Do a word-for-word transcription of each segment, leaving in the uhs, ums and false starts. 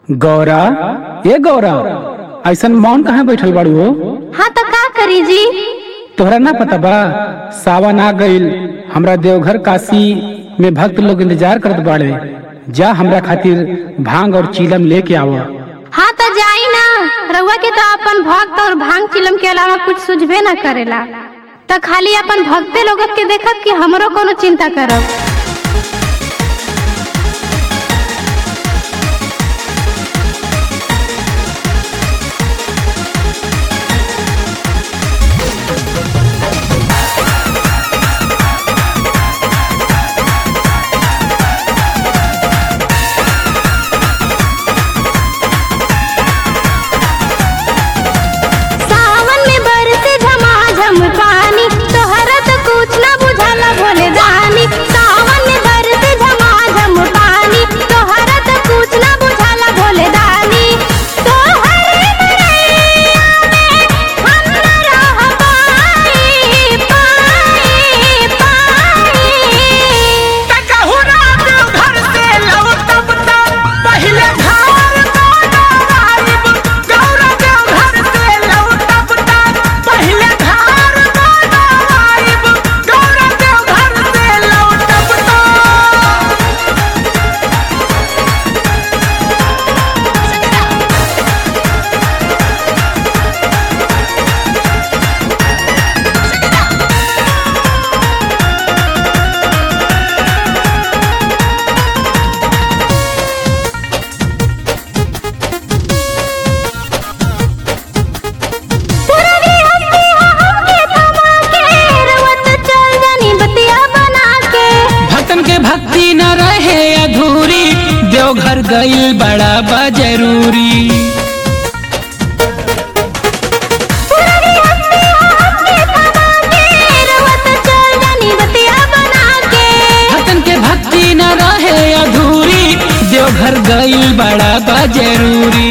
गौरा, ए गौरा, ऐसन मौन कहाँ बैठल बाड़ू हो? हाँ तो का करी जी। तोहरा ना पता बा सावन आ गईल, हमरा देवघर काशी में भक्त लोग इंतजार करत बाड़े। जा हमरा खातिर भांग और चीलम लेके आवा। हाँ तो जाई ना, रउआ के तो अपन भक्त और भांग चिलम के अलावा कुछ सुझबे ना करेला, तो खाली अपन भक्ते लोग के देखब कि हमरो कोनो चिंता करब। भक्ति न रहे अधूरी, देवघर गईल बड़ा बा जरूरी। भक्तन के भक्ति न रहे अधूरी, देवघर गईल बड़ा बा जरूरी।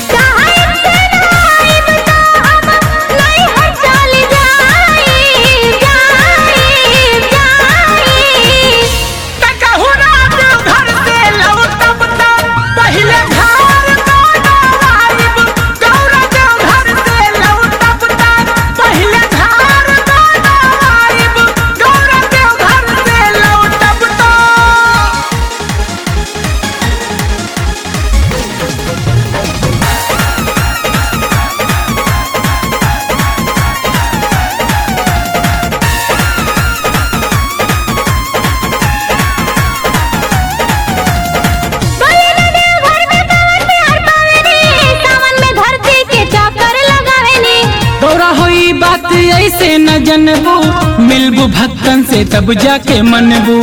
बात ऐसे न जनबू, मिलबू भक्तन से तब जाके मनबू।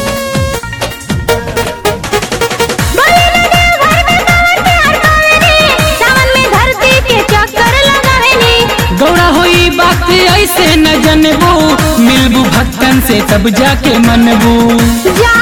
गौरा होई बात ऐसे न जनबू, मिलबू भक्तन से तब जाके मनबू।